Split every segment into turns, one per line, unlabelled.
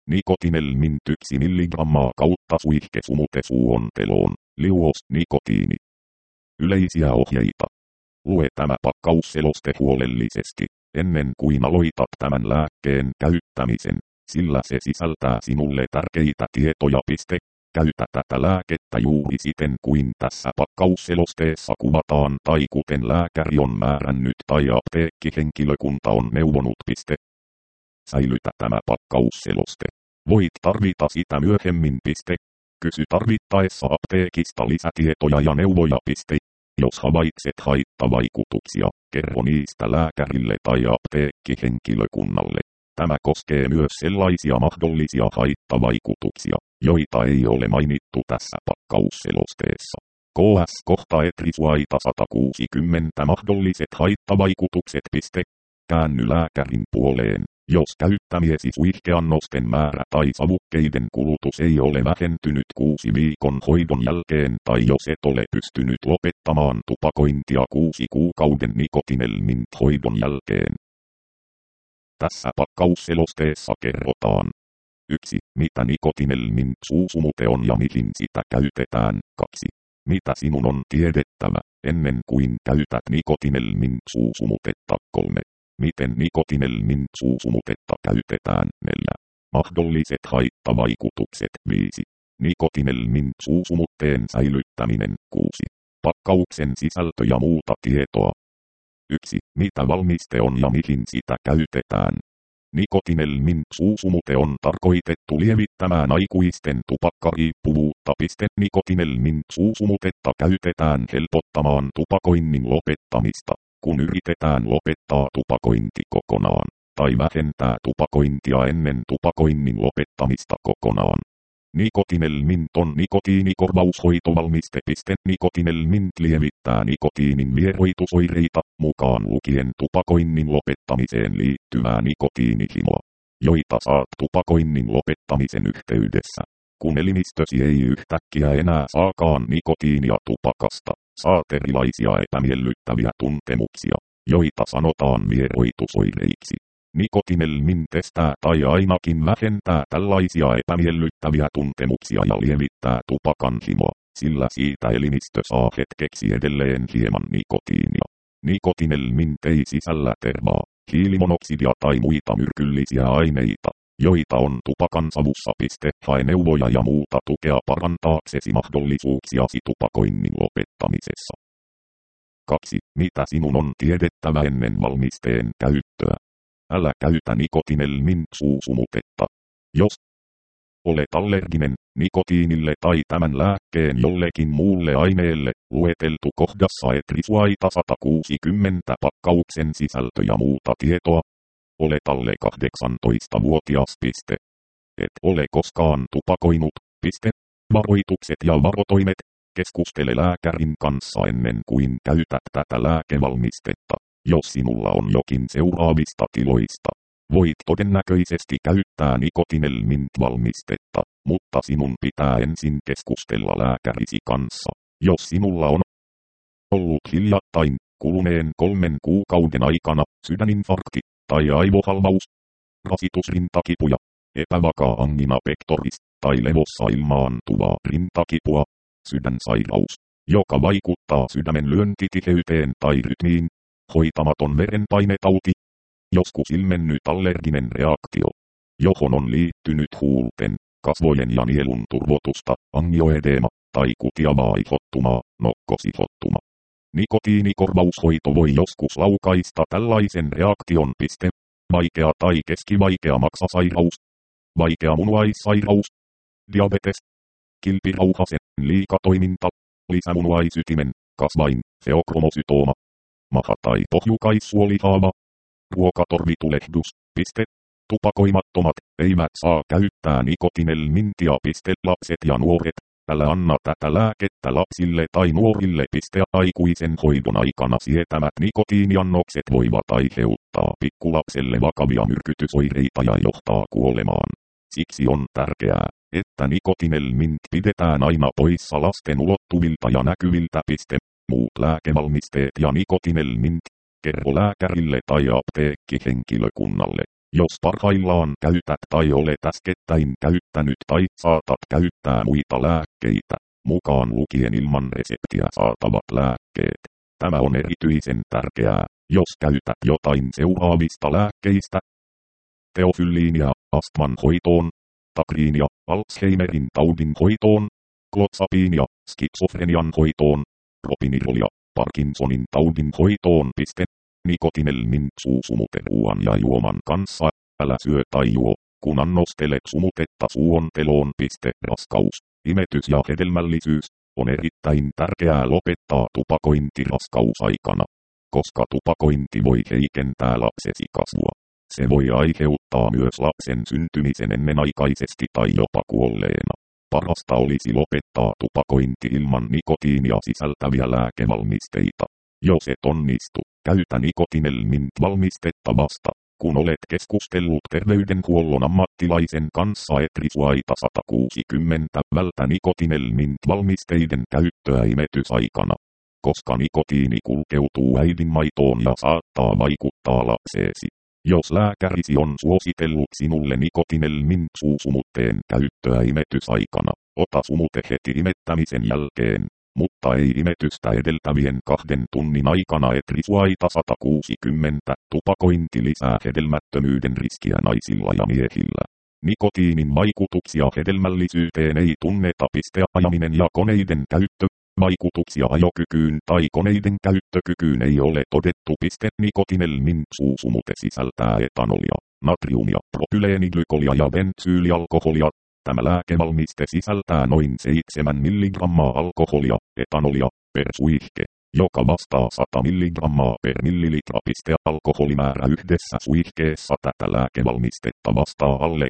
Nikotinelmin 1 milligrammaa kautta suihkesumute suuonteloon, liuos nikotiini. Yleisiä ohjeita. Lue tämä pakkausseloste huolellisesti, ennen kuin aloitat tämän lääkkeen käyttämisen, sillä se sisältää sinulle tärkeitä tietoja. Käytä tätä lääkettä juuri siten kuin tässä pakkausselosteessa kuvataan tai kuten lääkäri on määrännyt tai apteekkihenkilökunta on neuvonut. Säilytä tämä pakkausseloste. Voit tarvita sitä myöhemmin. Kysy tarvittaessa apteekista lisätietoja ja neuvoja. Jos havaitset haittavaikutuksia, kerro niistä lääkärille tai apteekkihenkilökunnalle. Tämä koskee myös sellaisia mahdollisia haittavaikutuksia, joita ei ole mainittu tässä pakkausselosteessa. KS-kohta etrisuaita 160 mahdolliset haittavaikutukset. Käänny lääkärin puoleen, jos käyttämiesi suihkeannosten määrä tai savukkeiden kulutus ei ole vähentynyt 6 viikon hoidon jälkeen tai jos et ole pystynyt lopettamaan tupakointia 6 kuukauden nikotinelmin hoidon jälkeen. Tässä pakkausselosteessa kerrotaan 1. Mitä nikotinelmin suusumute on ja mihin sitä käytetään. 2. Mitä sinun on tiedettävä, ennen kuin käytät nikotinelmin suusumutetta. 3. Miten nikotinelmin suusumutetta käytetään. 4. Mahdolliset haittavaikutukset. 5. Nikotinelmin suusumutteen säilyttäminen. 6. Pakkauksen sisältö ja muuta tietoa. 1. Mitä valmiste on ja mihin sitä käytetään. Nikotinelmin suusumute on tarkoitettu lievittämään aikuisten tupakkariippuvuutta. Nikotinelmin suusumutetta käytetään helpottamaan tupakoinnin lopettamista, kun yritetään lopettaa tupakointi kokonaan, tai vähentää tupakointia ennen tupakoinnin lopettamista kokonaan. Nikotinelmint on nikotiinikorvaushoitovalmiste. Nikotinelmint lievittää nikotiinin vieroitusoireita, mukaan lukien tupakoinnin lopettamiseen liittyvää nikotiinihimoa, joita saat tupakoinnin lopettamisen yhteydessä. Kun elimistösi ei yhtäkkiä enää saakaan nikotiinia tupakasta, saat erilaisia epämiellyttäviä tuntemuksia, joita sanotaan vieroitusoireiksi. Nikotinelmin estää tai ainakin vähentää tällaisia epämiellyttäviä tuntemuksia ja lievittää tupakan himoa, sillä siitä elimistö saa hetkeksi edelleen hieman nikotiinia. Nikotinelmin ei sisällä tervaa, hiilimonoksidia tai muita myrkyllisiä aineita, joita on tupakan savussa. Hae neuvoja ja muuta tukea parantaaksesi mahdollisuuksiasi tupakoinnin lopettamisessa. 2. Mitä sinun on tiedettävä ennen valmisteen käyttöä? Älä käytä nikotinelmin suusumutetta. Jos olet allerginen nikotiinille tai tämän lääkkeen jollekin muulle aineelle, lueteltu kohdassa etrisuaita 160 pakkauksen sisältö ja muuta tietoa. Olet alle 18-vuotias. Et ole koskaan tupakoinut. Varoitukset ja varotoimet. Keskustele lääkärin kanssa ennen kuin käytät tätä lääkevalmistetta. Jos sinulla on jokin seuraavista tiloista, voit todennäköisesti käyttää nikotinelmint-valmistetta, mutta sinun pitää ensin keskustella lääkärisi kanssa. Jos sinulla on ollut hiljattain kuluneen 3 kuukauden aikana sydäninfarkti tai aivohalvaus, rasitusrintakipuja, epävakaa angina pectoris tai levossa ilmaantuvaa rintakipua, sydänsairaus, joka vaikuttaa sydämen lyöntitiheyteen tai rytmiin, hoitamaton verenpainetauti, joskus ilmennyt allerginen reaktio, johon on liittynyt huulten, kasvojen ja nielun turvotusta, angioedeema tai kutiavaa ihottumaa, nokkosihottuma. Nikotiinikorvaushoito voi joskus laukaista tällaisen reaktion. Vaikea tai keskivaikea maksasairaus, vaikea munuaissairaus, diabetes, kilpirauhasen liikatoiminta, lisämunuaisytimen, kasvain, feokromosytooma, maha- tai pohjukaissuolihaava, ruokatorvitulehdus. Tupakoimattomat eivät saa käyttää nikotinelmintia. Lapset ja nuoret, älä anna tätä lääkettä lapsille tai nuorille. Aikuisen hoidon aikana sietämät nikotiiniannokset voivat aiheuttaa pikkulapselle vakavia myrkytysoireita ja johtaa kuolemaan. Siksi on tärkeää, että nikotinelmint pidetään aina poissa lasten ulottuvilta ja näkyviltä. Muut lääkevalmisteet ja nikotinelmint, kerro lääkärille tai apteekkihenkilökunnalle, Jos parhaillaan käytät tai olet äskettäin käyttänyt tai saatat käyttää muita lääkkeitä, mukaan lukien ilman reseptiä saatavat lääkkeet. Tämä on erityisen tärkeää, jos käytät jotain seuraavista lääkkeistä: teofylliinia astman hoitoon, takriinia Alzheimerin taudin hoitoon, klotsapiinia skitsofrenian hoitoon, propinirolia Parkinsonin taudin hoitoon. Nikotinelmin suusumute ruoan ja juoman kanssa. Älä syö tai juo, kun annostelet sumutetta suonteloon. Raskaus, imetys ja hedelmällisyys. On erittäin tärkeää lopettaa tupakointi raskausaikana, koska tupakointi voi heikentää lapsesi kasvua. Se voi aiheuttaa myös lapsen syntymisen ennenaikaisesti tai jopa kuolleena. Parasta olisi lopettaa tupakointi ilman nikotiinia sisältäviä lääkevalmisteita. Jos et onnistu, käytä nikotinelmin valmistetta vasta, kun olet keskustellut terveydenhuollon ammattilaisen kanssa. Etrisuaita 160. Vältä nikotinelmin valmisteiden käyttöä imetysaikana, koska nikotiini kulkeutuu äidinmaitoon ja saattaa vaikuttaa lapseesi. Jos lääkärisi on suositellut sinulle nikotinelmin suusumutteen käyttöä imetysaikana, ota sumute heti imettämisen jälkeen, mutta ei imetystä edeltävien 2 tunnin aikana. Etrisuaita 160. Tupakointi lisää hedelmättömyyden riskiä naisilla ja miehillä. Nikotiinin vaikutuksia hedelmällisyyteen ei tunneta. Ajaminen ja koneiden käyttö. Vaikutuksia ajokykyyn tai koneiden käyttökykyyn ei ole todettu. Nikotinelmin suusumute sisältää etanolia, natriumia, propyleeniglykolia ja bensyylialkoholia. Tämä lääkevalmiste sisältää noin 7 mg alkoholia, etanolia, per suihke, joka vastaa 100 mg per millilitra. Alkoholimäärä yhdessä suihkeessa tätä lääkevalmistetta vastaa alle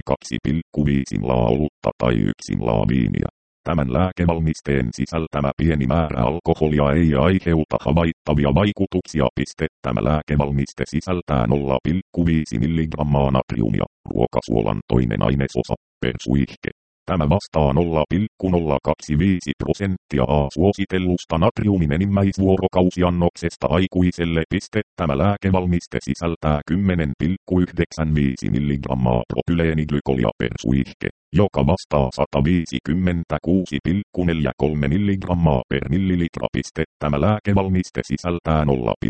2,5 ml olutta tai 1 ml viiniä. Tämän lääkevalmisteen sisältämä pieni määrä alkoholia ei aiheuta havaittavia vaikutuksia. Tämä lääkevalmiste sisältää 0,5 mg natriumia, ruokasuolan toinen ainesosa, per suihke. Tämä vastaa 0,025% suositellusta natriumin enimmäisvuorokausiannoksesta aikuiselle. Tämä lääkevalmiste sisältää 10,95 mg propyleeniglykolia per suihke, joka vastaa 156,43 mg per millilitra. Tämä lääkevalmiste sisältää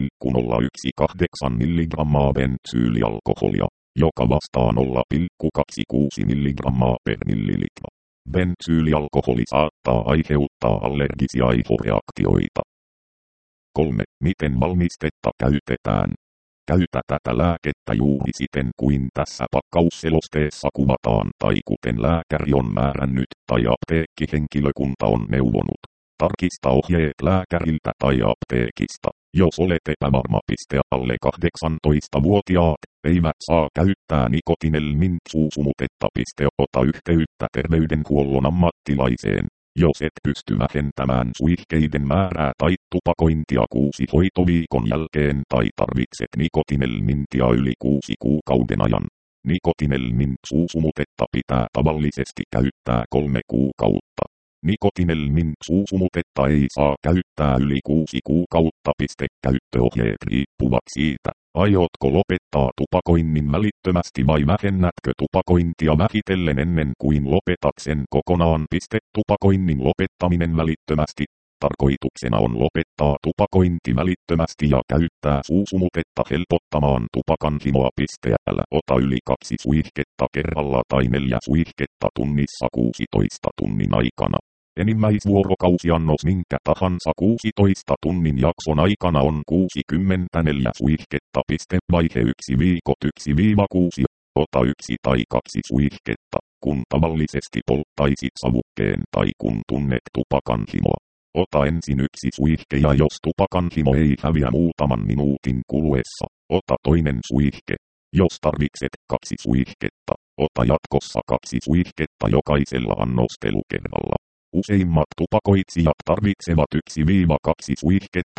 0,018 mg bensyylialkoholia, joka vastaa 0,26 mg per millilitra. Bensyylialkoholi saattaa aiheuttaa allergisia aivoreaktioita. 3. Miten valmistetta käytetään? Käytä tätä lääkettä juuri siten kuin tässä pakkausselosteessa kuvataan tai kuten lääkäri on määrännyt tai apteekkihenkilökunta on neuvonut. Tarkista ohjeet lääkäriltä tai apteekista. Jos olet epävarma. Alle 18-vuotiaat eivät saa käyttää nikotinelmin suusumutetta. Ota yhteyttä terveydenhuollon ammattilaiseen, jos et pysty vähentämään suihkeiden määrää tai tupakointia 6 hoitoviikon jälkeen tai tarvitset nikotinelmintia yli 6 kuukauden ajan. Nikotinelmin suusumutetta pitää tavallisesti käyttää 3 kuukautta. Nikotinelmin suusumutetta ei saa käyttää yli 6 kuukautta. Käyttöohjeet riippuvat siitä, aiotko lopettaa tupakoinnin välittömästi vai vähennätkö tupakointia vähitellen ennen kuin lopetat sen kokonaan. Tupakoinnin lopettaminen välittömästi. Tarkoituksena on lopettaa tupakointi välittömästi ja käyttää suusumutetta helpottamaan tupakanhimoa. Älä ota yli 2 suihketta kerralla tai 4 suihketta tunnissa 16 tunnin aikana. Enimmäisvuorokausiannos minkä tahansa 16 tunnin jakson aikana on 64 suihketta. Vaihe 1 viikot 1-6. Ota 1 tai 2 suihketta, kun tavallisesti polttaisit savukkeen tai kun tunnet tupakanhimoa. Ota ensin 1 suihke ja jos tupakanhimo ei häviä muutaman minuutin kuluessa, ota toinen suihke. Jos tarvitset 2 suihketta, ota jatkossa 2 suihketta jokaisella annostelukerralla. Useimmat tupakoitsijat tarvitsevat 1-2 suihketta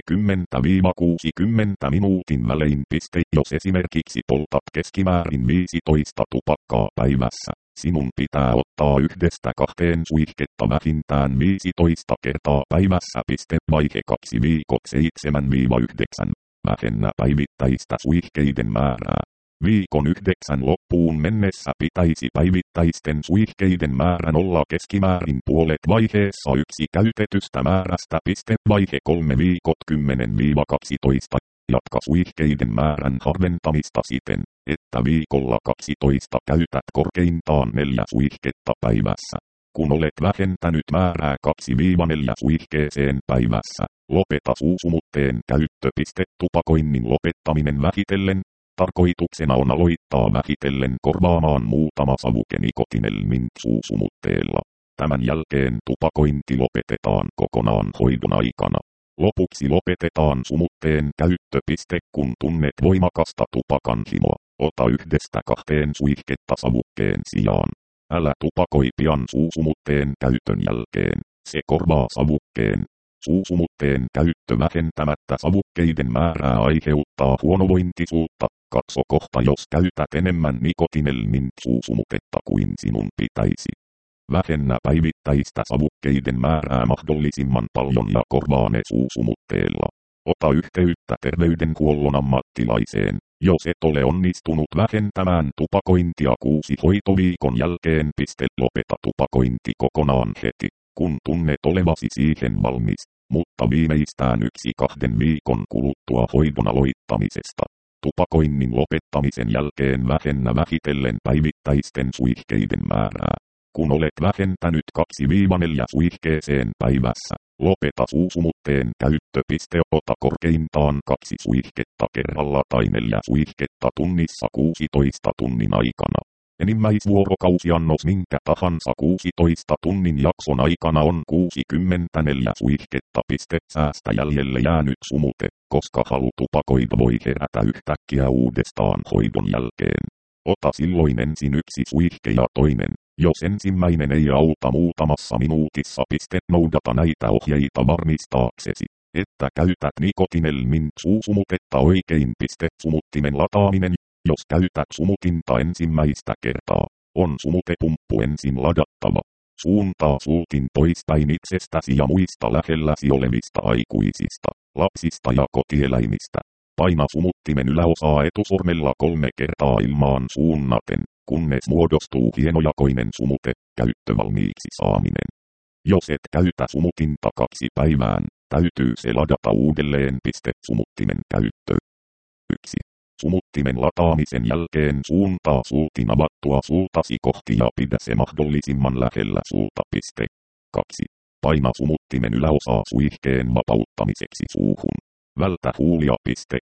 30-60 minuutin välein. Jos esimerkiksi poltat keskimäärin 15 tupakkaa päivässä, sinun pitää ottaa 1-2 suihketta vähintään 15 kertaa päivässä. Vaihe 2 viikot 7-9. Vähennä päivittäistä suihkeiden määrää. Viikon 9 loppuun mennessä pitäisi päivittäisten suihkeiden määrän olla keskimäärin puolet vaiheessa 1 käytetystä määrästä. Vaihe 3 viikot 10-12. Jatka suihkeiden määrän harventamista siten, että viikolla 12 käytät korkeintaan 4 suihketta päivässä. Kun olet vähentänyt määrää 2-4 suihkeeseen päivässä, lopeta suusumutteen käyttö. Tupakoinnin lopettaminen vähitellen. Tarkoituksena on aloittaa vähitellen korvaamaan muutama savuke nikotinelmin suusumutteella. Tämän jälkeen tupakointi lopetetaan kokonaan hoidon aikana. Lopuksi lopetetaan sumutteen käyttö. Kun tunnet voimakasta tupakan himoa, ota 1-2 suihketta savukkeen sijaan. Älä tupakoi pian suusumutteen käytön jälkeen, se korvaa savukkeen. Suusumutteen käyttö vähentämättä savukkeiden määrää aiheuttaa huonovointisuutta. Katso kohta, jos käytät enemmän nikotinelmin suusumutetta kuin sinun pitäisi. Vähennä päivittäistä savukkeiden määrää mahdollisimman paljon ja korvaa ne suusumutteella. Ota yhteyttä terveydenhuollon ammattilaiseen, jos et ole onnistunut vähentämään tupakointia 6 hoitoviikon jälkeen. Lopeta tupakointi kokonaan heti, kun tunnet olevasi siihen valmis, mutta viimeistään 1-2 viikon kuluttua hoidon aloittamisesta. Tupakoinnin lopettamisen jälkeen vähennä vähitellen päivittäisten suihkeiden määrää. Kun olet vähentänyt 2-4 suihkeeseen päivässä, lopeta suusumutteen käyttö. Ota korkeintaan 2 suihketta kerralla tai 4 suihketta tunnissa 16 tunnin aikana. Enimmäisvuorokausiannos minkä tahansa 16 tunnin jakson aikana on 64 suihketta. Säästä jäljelle jäänyt sumute, koska halu tupakoida voi herätä yhtäkkiä uudestaan hoidon jälkeen. Ota silloin ensin 1 suihke ja toinen, jos ensimmäinen ei auta muutamassa minuutissa. Noudata näitä ohjeita varmistaaksesi, että käytät nikotinelmin suusumutetta oikein. Sumuttimen lataaminen. Jos käytät sumutinta ensimmäistä kertaa, on sumutepumppu ensin ladattava. Suuntaa sultin poispäin itsestäsi ja muista lähelläsi olevista aikuisista, lapsista ja kotieläimistä. Paina sumuttimen yläosaa etusormella 3 kertaa ilmaan suunnaten, kunnes muodostuu hienojakoinen sumute, käyttövalmiiksi saaminen. Jos et käytä sumutinta 2 päivään, täytyy se ladata uudelleen. Sumuttimen käyttö. 1. Sumuttimen lataamisen jälkeen suuntaa sultin avattua sultasi kohti ja pidä se mahdollisimman lähellä sulta. 2. Paina sumuttimen yläosaa suihkeen vapauttamiseksi suuhun. Vältä huulia.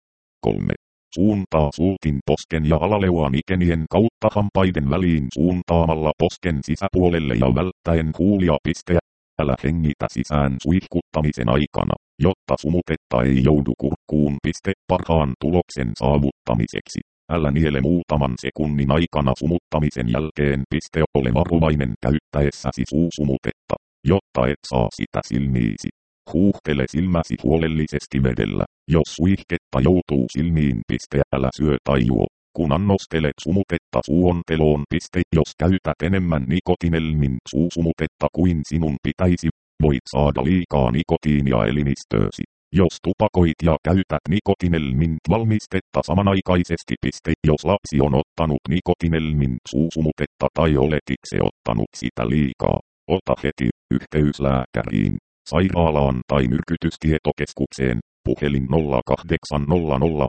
3. Suuntaa sultin posken ja alaleuan ikenien kautta hampaiden väliin suuntaamalla posken sisäpuolelle ja välttäen huulia. Älä hengitä sisään suihkuttamisen aikana, jotta sumutetta ei joudu kurkkuun. Parhaan tuloksen saavuttamiseksi, älä niele muutaman sekunnin aikana sumuttamisen jälkeen. Ole varovainen käyttäessäsi suusumutetta, jotta et saa sitä silmiisi. Huuhtele silmäsi huolellisesti vedellä, jos suihketta joutuu silmiin. Älä syö tai juo, kun annostelet sumutetta suonteloon. Jos käytät enemmän nikotinelmin suusumutetta kuin sinun pitäisi, voit saada liikaa nikotiinia elimistöösi. Jos tupakoit ja käytät nikotinelmin valmistetta samanaikaisesti. Jos lapsi on ottanut nikotinelmin suusumutetta tai olet itse ottanut sitä liikaa, ota heti yhteys lääkäriin, sairaalaan tai myrkytystietokeskukseen. Puhelin 0800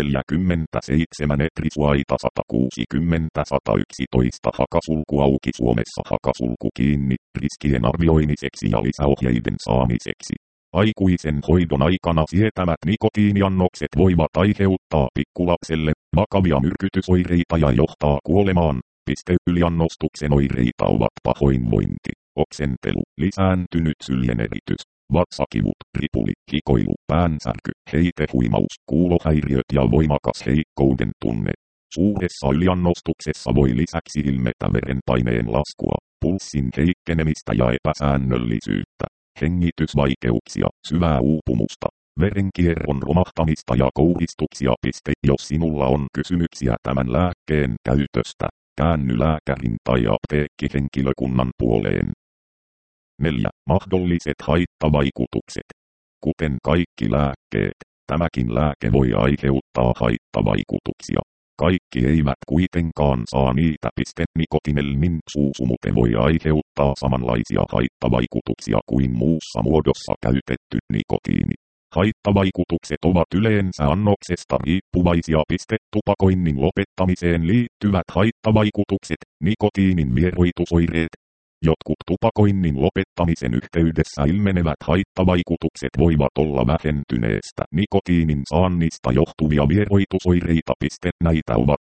147 Etrisuaita 160 111 hakasulku auki Suomessa hakasulku kiinni riskien arvioimiseksi ja lisäohjeiden saamiseksi. Aikuisen hoidon aikana sietämät nikotiiniannokset voivat aiheuttaa pikkulapselle vakavia myrkytysoireita ja johtaa kuolemaan. Yliannostuksen oireita ovat pahoinvointi, oksentelu, lisääntynyt syljeneritys, vatsakivut, ripuli, hikoilu, päänsärky, heitehuimaus, kuulohäiriöt ja voimakas heikkouden tunne. Suuressa yliannostuksessa voi lisäksi ilmetä verenpaineen laskua, pulssin heikkenemistä ja epäsäännöllisyyttä, hengitysvaikeuksia, syvää uupumusta, verenkierron romahtamista ja kouristuksia. Jos sinulla on kysymyksiä tämän lääkkeen käytöstä, käänny lääkärin tai apteekkihenkilökunnan puoleen. 4. Mahdolliset haittavaikutukset. Kuten kaikki lääkkeet, tämäkin lääke voi aiheuttaa haittavaikutuksia. Kaikki eivät kuitenkaan saa niitä. Nikotinelmin suusumute voi aiheuttaa samanlaisia haittavaikutuksia kuin muussa muodossa käytetty nikotiini. Haittavaikutukset ovat yleensä annoksesta riippuvaisia. Tupakoinnin lopettamiseen liittyvät haittavaikutukset, nikotiinin vieroitusoireet. Jotkut tupakoinnin lopettamisen yhteydessä ilmenevät haittavaikutukset voivat olla vähentyneestä nikotiinin saannista johtuvia vieroitusoireita. Näitä ovat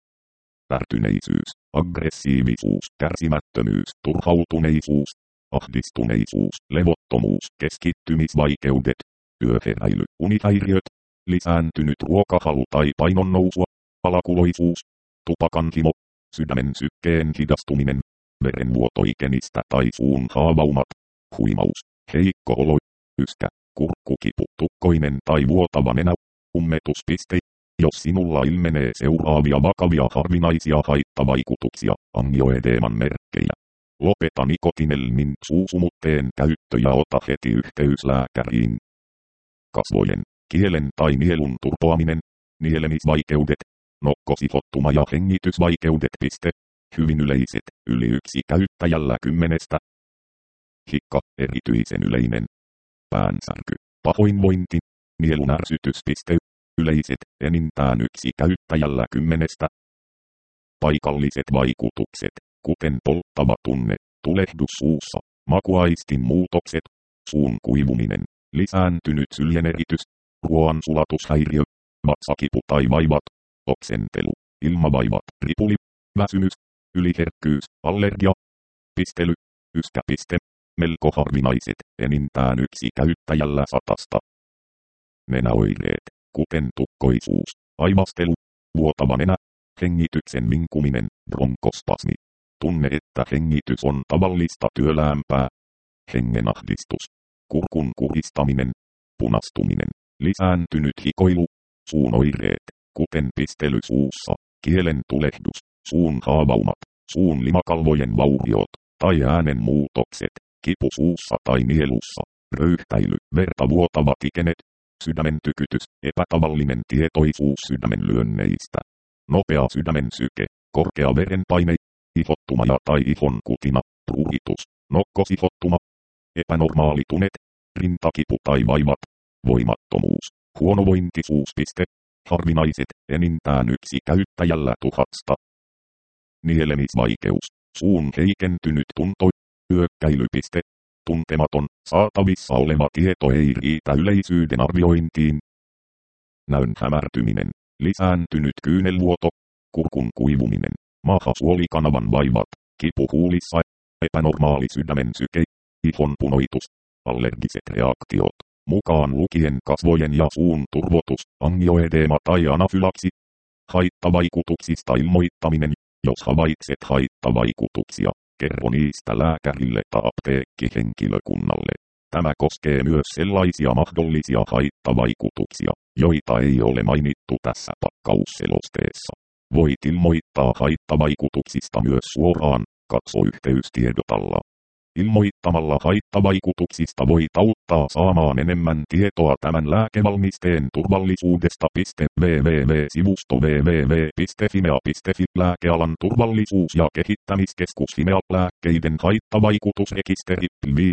ärtyneisyys, aggressiivisuus, kärsimättömyys, turhautuneisuus, ahdistuneisuus, levottomuus, keskittymisvaikeudet, yöheräily, unihäiriöt, lisääntynyt ruokahalu tai painonnousua, alakuloisuus, tupakanhimo, sydämen sykkeen hidastuminen, verenvuotoikenistä tai suun haavaumat, huimaus, heikko olo, yskä, kurkkukipu, tukkoinen tai vuotava nenä, ummetus. Jos sinulla ilmenee seuraavia vakavia harvinaisia haittavaikutuksia, angioedeeman merkkejä. Lopeta nikotinelmin suusumutteen käyttö ja ota heti yhteys lääkäriin. Kasvojen, kielen tai nielun turpoaminen, nielemisvaikeudet, nokkosihottuma ja hengitysvaikeudet. Hyvin yleiset, yli 1 käyttäjällä 10. Hikka, erityisen yleinen. Päänsärky, pahoinvointi, nielun ärsytys. Yleiset, enintään 1 käyttäjällä 10. Paikalliset vaikutukset, kuten polttava tunne, tulehdus suussa, makuaistin muutokset, suun kuivuminen, lisääntynyt syljeneritys, ruoansulatushäiriö, vatsakipu tai vaivat, oksentelu, ilmavaivat, ripuli, väsymys, yliherkkyys, allergia, pistely, yskä. Melko harvinaiset, enintään 1 käyttäjällä 100. Nenäoireet, kuten tukkoisuus, aivastelu, vuotava nenä, hengityksen vinkuminen, bronkospasmi. Tunne, että hengitys on tavallista työläämpää. Hengenahdistus, kurkun kuristaminen, punastuminen, lisääntynyt hikoilu, suun oireet, kuten pistely suussa, kielen tulehdus, suun haavaumat, suun limakalvojen vauriot, tai äänen muutokset, kipu suussa tai nielussa, röyhtäily, verta vuotavat ikenet, sydämen tykytys, epätavallinen tietoisuus sydämen lyönneistä, nopea sydämen syke, korkea verenpaine, ihottuma ja tai ihon kutina, pruuhitus, nokkosihottuma, epänormaali tunet, rintakipu tai vaivat, voimattomuus, huonovointisuus. Harvinaiset, enintään 1 käyttäjällä 1000. Nielemisvaikeus, suun heikentynyt tunto, hyökkäily. Tuntematon, saatavissa oleva tieto ei riitä yleisyyden arviointiin. Näön hämärtyminen, lisääntynyt kyynelvuoto, kurkun kuivuminen, mahasuolikanavan vaivat, kipu huulissa, epänormaali sydämen syke, ihon punoitus, allergiset reaktiot, mukaan lukien kasvojen ja suun turvotus, angioedeema tai anafylaksi. Haittavaikutuksista ilmoittaminen, jos havaitset haittavaikutuksia. Kerro niistä lääkärille tai apteekkihenkilökunnalle. Tämä koskee myös sellaisia mahdollisia haittavaikutuksia, joita ei ole mainittu tässä pakkausselosteessa. Voit ilmoittaa haittavaikutuksista myös suoraan, katso yhteystiedot alla. Ilmoittamalla haittavaikutuksista voit auttaa saamaan enemmän tietoa tämän lääkevalmisteen turvallisuudesta. www.sivusto www.fimea.fi Lääkealan turvallisuus- ja kehittämiskeskus Fimea lääkkeiden haittavaikutusrekisteri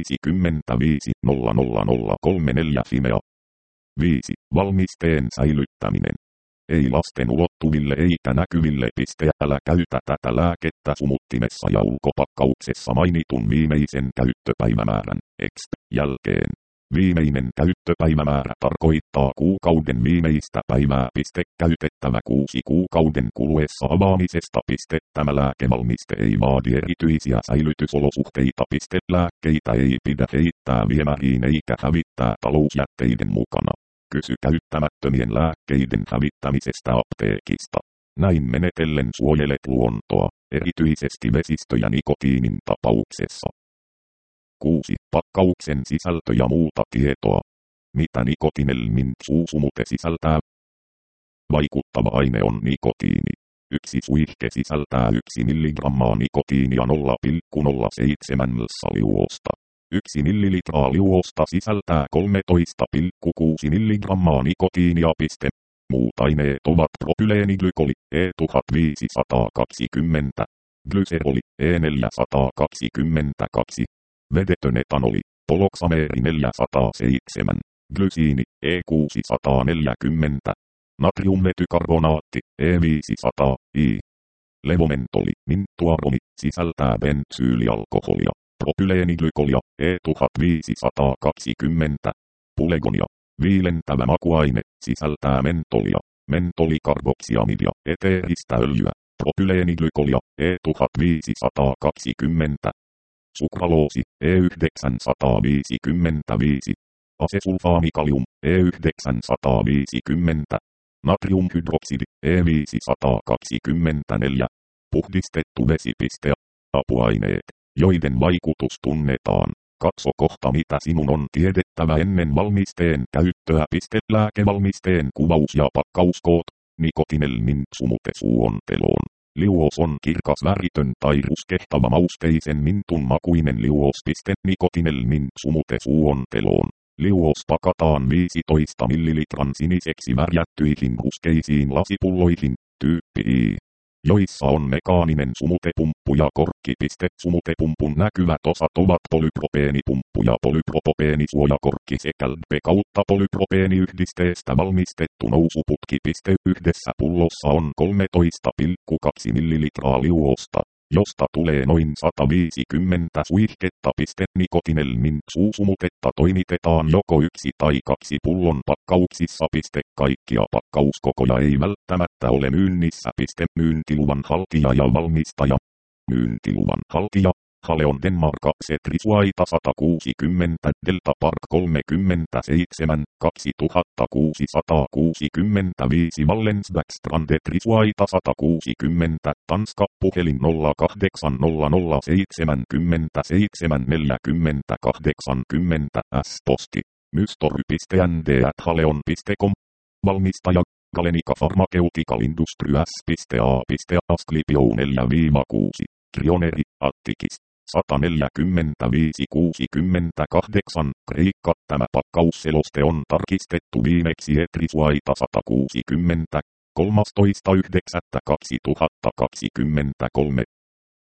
55 00034 Fimea. 5. Valmisteen säilyttäminen. Ei lasten ulottuville eikä näkyville. Älä käytä tätä lääkettä sumuttimessa ja ulkopakkauksessa mainitun viimeisen käyttöpäivämäärän jälkeen. Viimeinen käyttöpäivämäärä tarkoittaa kuukauden viimeistä päivää. Käytettävä 6 kuukauden kuluessa avaamisesta. Tämä lääkevalmiste ei vaadi erityisiä säilytysolosuhteita. Lääkkeitä ei pidä heittää viemäriin eikä hävittää talousjätteiden mukana. Kysy käyttämättömien lääkkeiden hävittämisestä apteekista. Näin menetellen suojelet luontoa, erityisesti vesistöjä nikotiinin tapauksessa. 6. Pakkauksen sisältö ja muuta tietoa. Mitä nikotinelmin suusumute sisältää? Vaikuttava aine on nikotiini. Yksi suihke sisältää 1 mg nikotiinia 0,07 liuosta. 1 millilitraa liuosta sisältää 13,6 mg nikotiinia. Muut aineet ovat propyleenglykoli E1520, glyseroli E422, vedetön etanoli, poloksameeri 407, glysiini E640, natriummetykarbonaatti E500, levomentoli, mintuaromi, sisältää bensyylialkoholia, propyleeniglykoolia E1520, pulegonia, viilentävä makuaine, sisältää mentolia, mentolikarboksiamidia, eteeristä öljyä, propyleeniglykoolia E1520, sukraloosi E955, asesulfaamikalium E950, natriumhydroksidi E524, puhdistettu vesipiste, apuaineet, joiden vaikutus tunnetaan. Katso kohta mitä sinun on tiedettävä ennen valmisteen käyttöä. Lääkevalmisteen kuvaus ja pakkauskoot. Nikotinelmin sumute suonteloon. Liuos on kirkas väritön tai ruskehtava mausteisen mintun makuinen liuos. Nikotinelmin sumute suonteloon. Liuos pakataan 15 millilitran siniseksi värjättyihin ruskeisiin lasipulloihin, tyyppi I, joissa on mekaaninen sumutepumppu ja korkki. Sumutepumpun näkyvät osat ovat polypropeenipumppu ja polypropopeenisuojakorkki sekä LP kautta polypropeeniyhdisteestä valmistettu nousuputki. Yhdessä pullossa on 13,2 millilitraa liuosta, josta tulee noin 150 suihketta. Nikotinelmin suusumutetta toimitetaan joko 1 tai 2 pullon pakkauksissa. Kaikkia pakkauskokoja ei välttämättä ole myynnissä. Myyntiluvan haltija ja valmistaja. Myyntiluvan haltija, Haleon Denmark Trisuaita 160 Delta Park 37 2665 Wallensbäckstrande Trisuaita 160 Tanska puhelin 0800 77 40 80 S-posti mystory.nd@haleon.com Valmistaja Galenica Pharmaceutical Industry S.A. Asclepion 4-6 Trioneri Attikis 145-68 Kreikka. Tämä pakkausseloste on tarkistettu viimeksi Trisuaita 160 13.9.2023